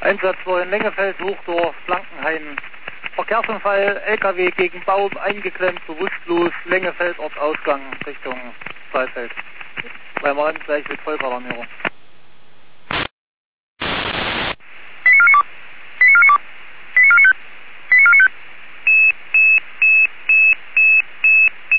Einsatz in Lengefeld, Hochdorf, Blankenhain. Verkehrsunfall, LKW gegen Baum, eingeklemmt, bewusstlos, Lengefeld, Ortsausgang Richtung Saalfeld. Beim Rand gleich mit Vollbalancierung.